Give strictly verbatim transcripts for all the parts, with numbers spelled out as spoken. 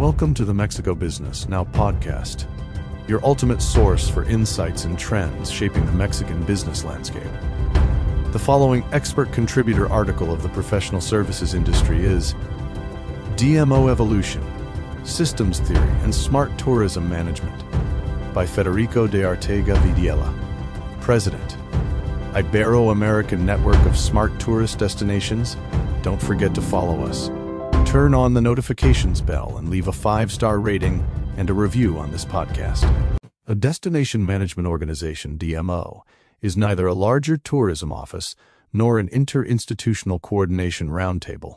Welcome to the Mexico Business Now podcast, your ultimate source for insights and trends shaping the Mexican business landscape. The following expert contributor article of the professional services industry is D M O Evolution, Systems Theory and Smart Tourism Management by Federico de Arteaga Vidiella, President, Ibero-American Network of Smart Tourist Destinations. Don't forget to follow us. Turn on the notifications bell and leave a five-star rating and a review on this podcast. A destination management organization, D M O, is neither a larger tourism office nor an interinstitutional coordination roundtable.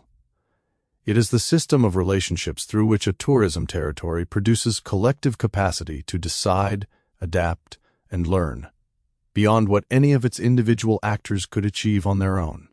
It is the system of relationships through which a tourism territory produces collective capacity to decide, adapt, and learn, beyond what any of its individual actors could achieve on their own.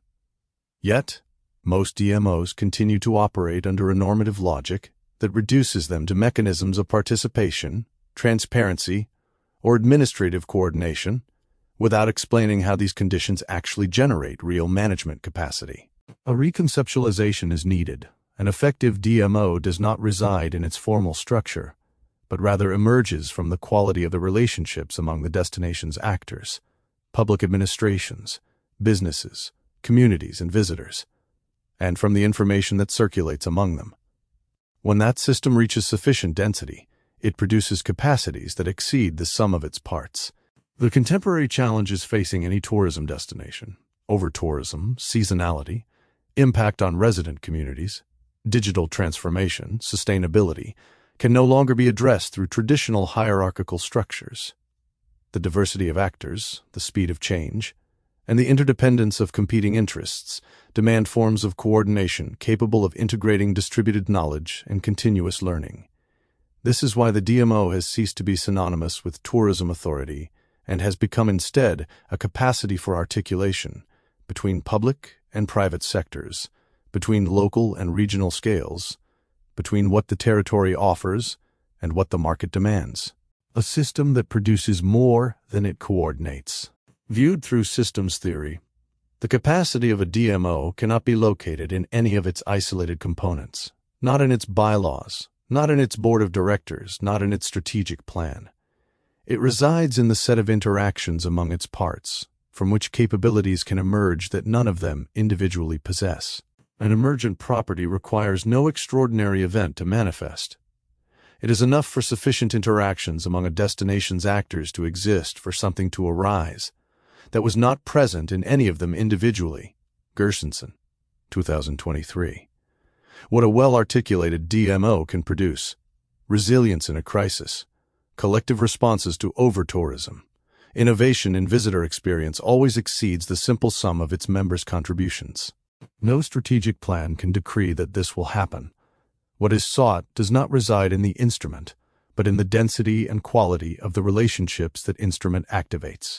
Yet, most D M Os continue to operate under a normative logic that reduces them to mechanisms of participation, transparency, or administrative coordination, without explaining how these conditions actually generate real management capacity. A reconceptualization is needed. An effective D M O does not reside in its formal structure, but rather emerges from the quality of the relationships among the destination's actors, public administrations, businesses, communities, and visitors, and from the information that circulates among them. When that system reaches sufficient density, it produces capacities that exceed the sum of its parts. The contemporary challenges facing any tourism destination, over-tourism, seasonality, impact on resident communities, digital transformation, sustainability, can no longer be addressed through traditional hierarchical structures. The diversity of actors, the speed of change, and the interdependence of competing interests demand forms of coordination capable of integrating distributed knowledge and continuous learning. This is why the D M O has ceased to be synonymous with tourism authority and has become instead a capacity for articulation between public and private sectors, between local and regional scales, between what the territory offers and what the market demands. A system that produces more than it coordinates. Viewed through systems theory, the capacity of a D M O cannot be located in any of its isolated components, not in its bylaws, not in its board of directors, not in its strategic plan. It resides in the set of interactions among its parts, from which capabilities can emerge that none of them individually possess. An emergent property requires no extraordinary event to manifest. It is enough for sufficient interactions among a destination's actors to exist for something to arise that was not present in any of them individually. Gershenson, two thousand twenty-three. What a well-articulated D M O can produce: resilience in a crisis, collective responses to over-tourism. Innovation in visitor experience always exceeds the simple sum of its members' contributions. No strategic plan can decree that this will happen. What is sought does not reside in the instrument, but in the density and quality of the relationships that instrument activates.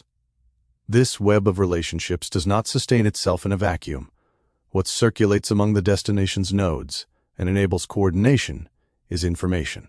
This web of relationships does not sustain itself in a vacuum. What circulates among the destination's nodes and enables coordination is information.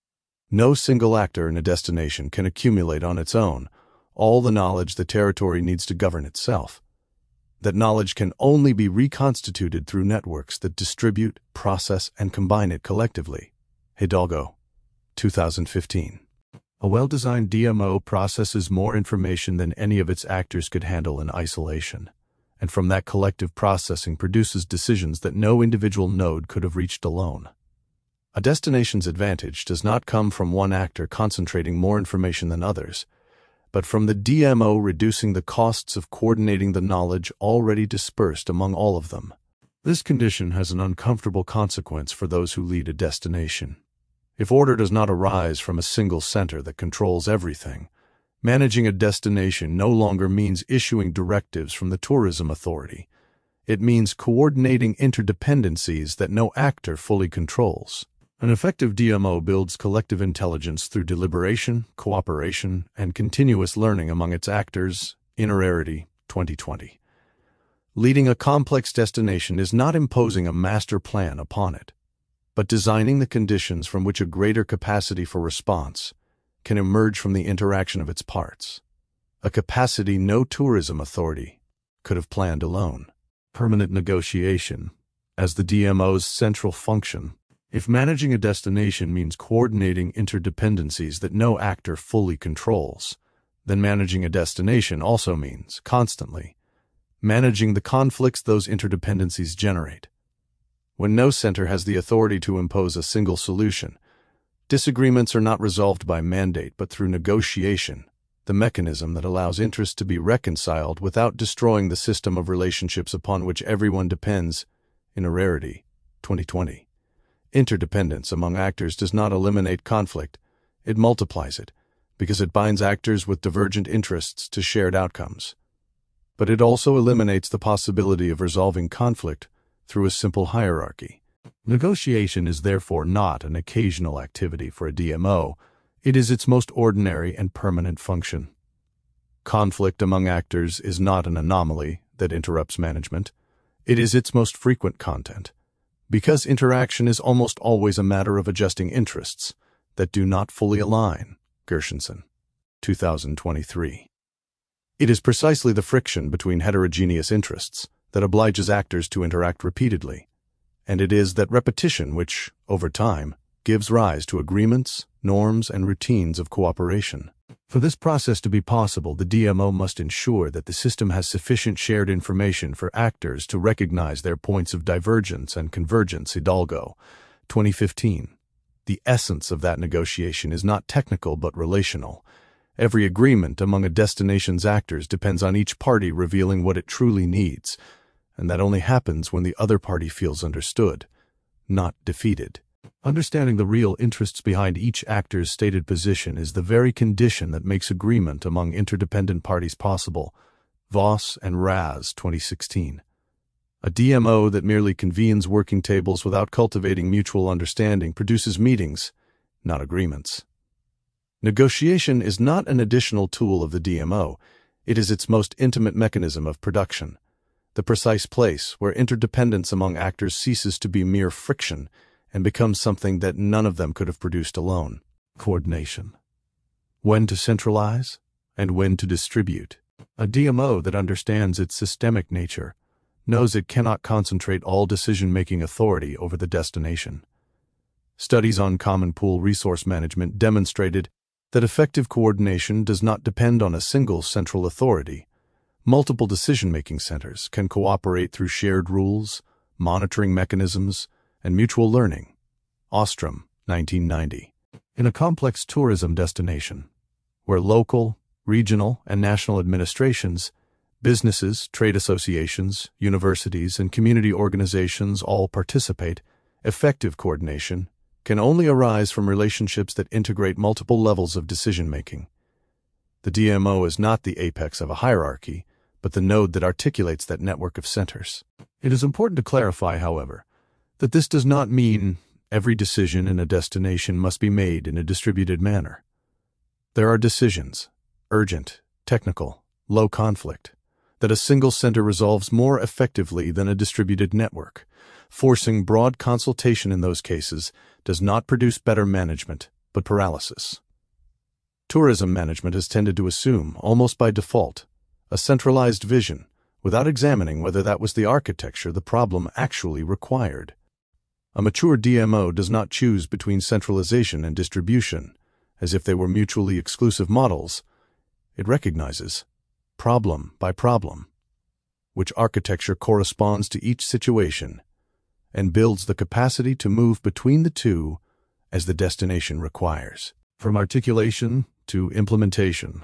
No single actor in a destination can accumulate on its own all the knowledge the territory needs to govern itself. That knowledge can only be reconstituted through networks that distribute, process, and combine it collectively. Hidalgo, two thousand fifteen. A well-designed D M O processes more information than any of its actors could handle in isolation, and from that collective processing produces decisions that no individual node could have reached alone. A destination's advantage does not come from one actor concentrating more information than others, but from the D M O reducing the costs of coordinating the knowledge already dispersed among all of them. This condition has an uncomfortable consequence for those who lead a destination. If order does not arise from a single center that controls everything, managing a destination no longer means issuing directives from the tourism authority. It means coordinating interdependencies that no actor fully controls. An effective D M O builds collective intelligence through deliberation, cooperation, and continuous learning among its actors. Innerarity, twenty twenty. Leading a complex destination is not imposing a master plan upon it, but designing the conditions from which a greater capacity for response can emerge from the interaction of its parts, a capacity no tourism authority could have planned alone. Permanent negotiation, as the D M O's central function, If managing a destination means coordinating interdependencies that no actor fully controls, then managing a destination also means, constantly, managing the conflicts those interdependencies generate. When no center has the authority to impose a single solution, disagreements are not resolved by mandate but through negotiation, the mechanism that allows interests to be reconciled without destroying the system of relationships upon which everyone depends. In a rarity, twenty twenty. Interdependence among actors does not eliminate conflict, it multiplies it, because it binds actors with divergent interests to shared outcomes. But it also eliminates the possibility of resolving conflict through a simple hierarchy. Negotiation is therefore not an occasional activity for a D M O, it is its most ordinary and permanent function. Conflict among actors is not an anomaly that interrupts management, it is its most frequent content. Because interaction is almost always a matter of adjusting interests that do not fully align. Gershenson, two thousand twenty-three. It is precisely the friction between heterogeneous interests that obliges actors to interact repeatedly, and it is that repetition which, over time, gives rise to agreements, norms, and routines of cooperation. For this process to be possible, the D M O must ensure that the system has sufficient shared information for actors to recognize their points of divergence and convergence. Hidalgo, twenty fifteen. The essence of that negotiation is not technical but relational. Every agreement among a destination's actors depends on each party revealing what it truly needs, and that only happens when the other party feels understood, not defeated. Understanding the real interests behind each actor's stated position is the very condition that makes agreement among interdependent parties possible. Voss and Raz, twenty sixteen. A D M O that merely convenes working tables without cultivating mutual understanding produces meetings, not agreements. Negotiation is not an additional tool of the D M O, it is its most intimate mechanism of production, the precise place where interdependence among actors ceases to be mere friction and becomes something that none of them could have produced alone. Coordination. When to centralize and when to distribute. A D M O that understands its systemic nature knows it cannot concentrate all decision-making authority over the destination. Studies on common pool resource management demonstrated that effective coordination does not depend on a single central authority. Multiple decision-making centers can cooperate through shared rules, monitoring mechanisms, and mutual learning. Ostrom, nineteen ninety. In a complex tourism destination, where local, regional, and national administrations, businesses, trade associations, universities, and community organizations all participate, effective coordination can only arise from relationships that integrate multiple levels of decision-making. The D M O is not the apex of a hierarchy, but the node that articulates that network of centers. It is important to clarify, however, that this does not mean every decision in a destination must be made in a distributed manner. There are decisions, urgent, technical, low conflict, that a single center resolves more effectively than a distributed network. Forcing broad consultation in those cases does not produce better management, but paralysis. Tourism management has tended to assume, almost by default, a centralized vision, without examining whether that was the architecture the problem actually required. A mature D M O does not choose between centralization and distribution, as if they were mutually exclusive models. It recognizes, problem by problem, which architecture corresponds to each situation, and builds the capacity to move between the two as the destination requires. From articulation to implementation.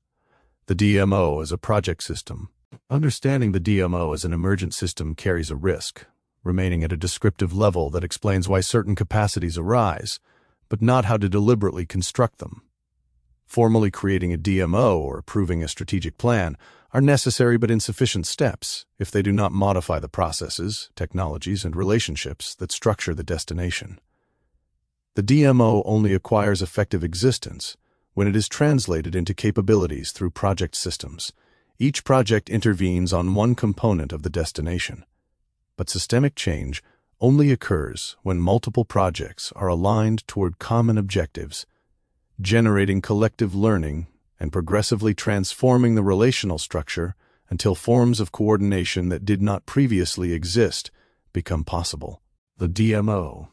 The D M O as a project system. Understanding the D M O as an emergent system carries a risk, remaining at a descriptive level that explains why certain capacities arise, but not how to deliberately construct them. Formally creating a D M O or approving a strategic plan are necessary but insufficient steps if they do not modify the processes, technologies, and relationships that structure the destination. The D M O only acquires effective existence when it is translated into capabilities through project systems. Each project intervenes on one component of the destination, but systemic change only occurs when multiple projects are aligned toward common objectives, generating collective learning and progressively transforming the relational structure until forms of coordination that did not previously exist become possible. The D M O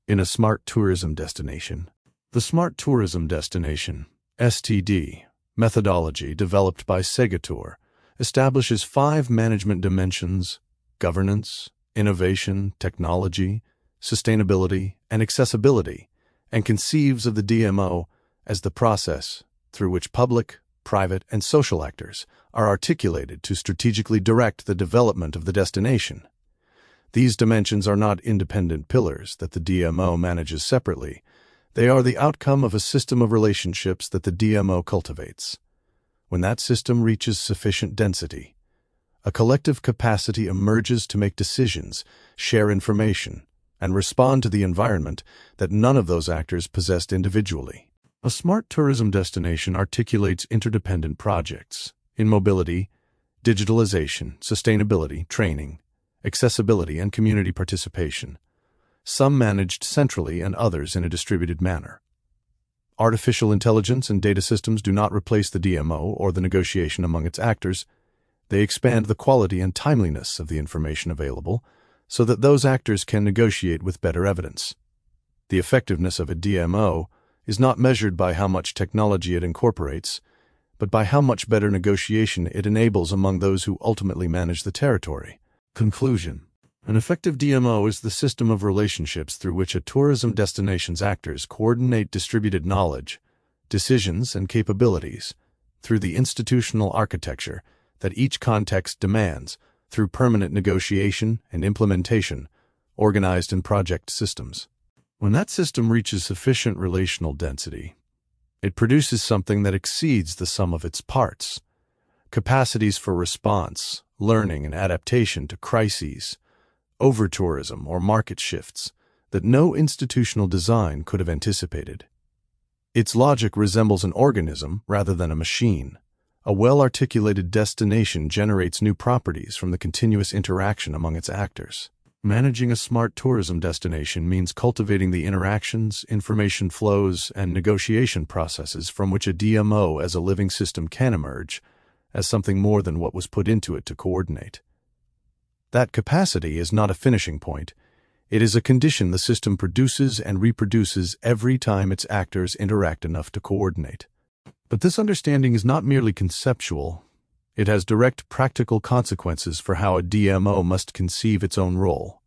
in a smart tourism destination. The Smart Tourism Destination (S T D) methodology developed by Segatour establishes five management dimensions: governance, innovation, technology, sustainability, and accessibility, and conceives of the D M O as the process through which public, private, and social actors are articulated to strategically direct the development of the destination. These dimensions are not independent pillars that the D M O manages separately. They are the outcome of a system of relationships that the D M O cultivates. When that system reaches sufficient density, a collective capacity emerges to make decisions, share information, and respond to the environment that none of those actors possessed individually. A smart tourism destination articulates interdependent projects in mobility, digitalization, sustainability, training, accessibility, and community participation, some managed centrally and others in a distributed manner. Artificial intelligence and data systems do not replace the D M O or the negotiation among its actors. They expand the quality and timeliness of the information available so that those actors can negotiate with better evidence. The effectiveness of a D M O is not measured by how much technology it incorporates, but by how much better negotiation it enables among those who ultimately manage the territory. Conclusion: an effective D M O is the system of relationships through which a tourism destination's actors coordinate distributed knowledge, decisions, and capabilities through the institutional architecture that each context demands, through permanent negotiation and implementation organized in project systems. When that system reaches sufficient relational density, it produces something that exceeds the sum of its parts. Capacities for response, learning, and adaptation to crises, over-tourism, or market shifts that no institutional design could have anticipated. Its logic resembles an organism rather than a machine. A well-articulated destination generates new properties from the continuous interaction among its actors. Managing a smart tourism destination means cultivating the interactions, information flows, and negotiation processes from which a D M O as a living system can emerge as something more than what was put into it to coordinate. That capacity is not a finishing point. It is a condition the system produces and reproduces every time its actors interact enough to coordinate. But this understanding is not merely conceptual. It has direct practical consequences for how a D M O must conceive its own role.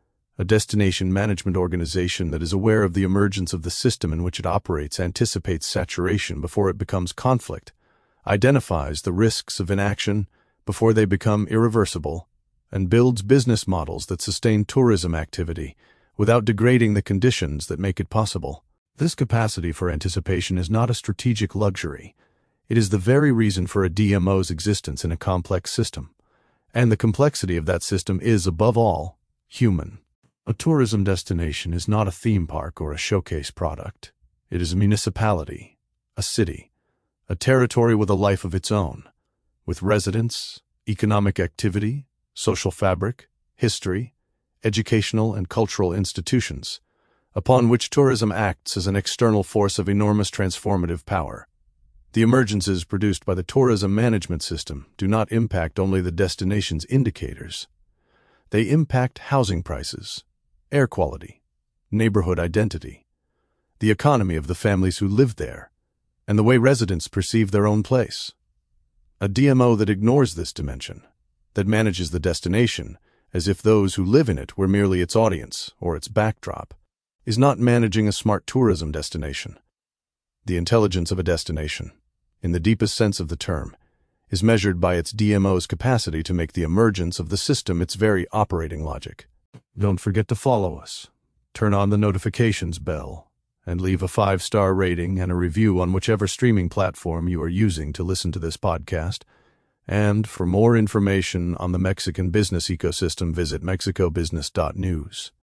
A destination management organization that is aware of the emergence of the system in which it operates anticipates saturation before it becomes conflict, identifies the risks of inaction before they become irreversible, and builds business models that sustain tourism activity without degrading the conditions that make it possible. This capacity for anticipation is not a strategic luxury. It is the very reason for a D M O's existence in a complex system. And the complexity of that system is, above all, human. A tourism destination is not a theme park or a showcase product. It is a municipality, a city, a territory with a life of its own, with residents, economic activity, social fabric, history, educational and cultural institutions, upon which tourism acts as an external force of enormous transformative power. The emergences produced by the tourism management system do not impact only the destination's indicators. They impact housing prices, air quality, neighborhood identity, the economy of the families who live there, and the way residents perceive their own place. A D M O that ignores this dimension, that manages the destination as if those who live in it were merely its audience or its backdrop, is not managing a smart tourism destination. The intelligence of a destination, in the deepest sense of the term, is measured by its D M O's capacity to make the emergence of the system its very operating logic. Don't forget to follow us, turn on the notifications bell, and leave a five-star rating and a review on whichever streaming platform you are using to listen to this podcast. And for more information on the Mexican business ecosystem, visit mexico business dot news.